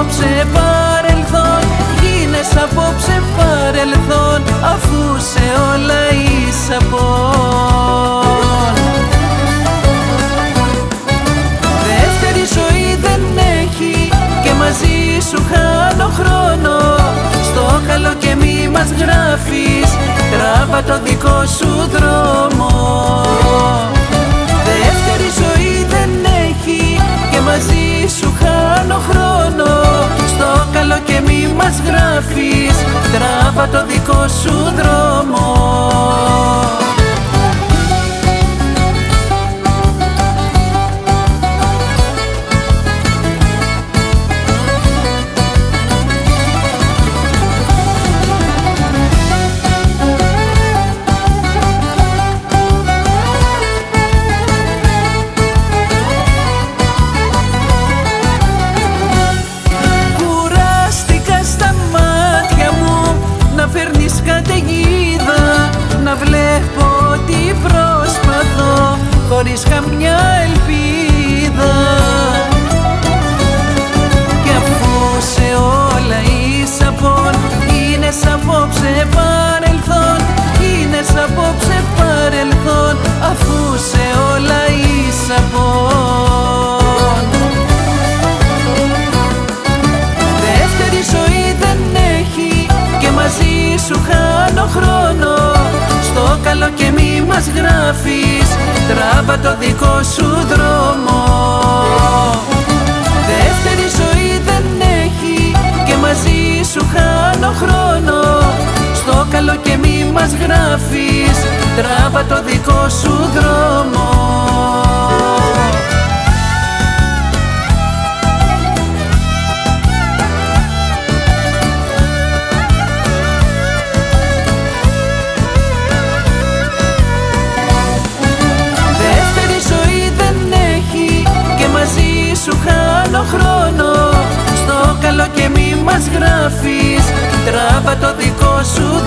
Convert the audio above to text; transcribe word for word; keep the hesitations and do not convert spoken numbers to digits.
απόψε παρελθόν, γίνες απόψε παρελθόν, αφού σε όλα είσαι απόν. Δεύτερη ζωή δεν έχει και μαζί σου χάνω χρόνο, στο καλό και μη μας γράφεις, τράβα το δικό σου δρόμο. Δεύτερη ζωή δεν έχει και μαζί σου χάνω χρόνο, στο καλό και μη μας γράφεις, τράβα το δικό σου δρόμο. Φέρνεις καταιγίδα, να βλέπω ότι προσπαθώ χωρίς καμιά ελπίδα. Κι αφού σε όλα είσαι απόν, γίνες απόψε παρελθόν, γίνες απόψε παρελθόν, αφού σε όλα είσαι απόν. Δεύτερη ζωή δεν έχει και μαζί σου χάνω χρόνο, στο καλό και μη μας γράφεις, τράβα το δικό σου δρόμο. Δεύτερη ζωή δεν έχει και μαζί σου χάνω χρόνο, στο καλό και μη μας γράφεις, τράβα το δικό σου δρόμο. Σου χάνω χρόνο, στο καλό και μη μας γράφεις, τράβα το δικό σου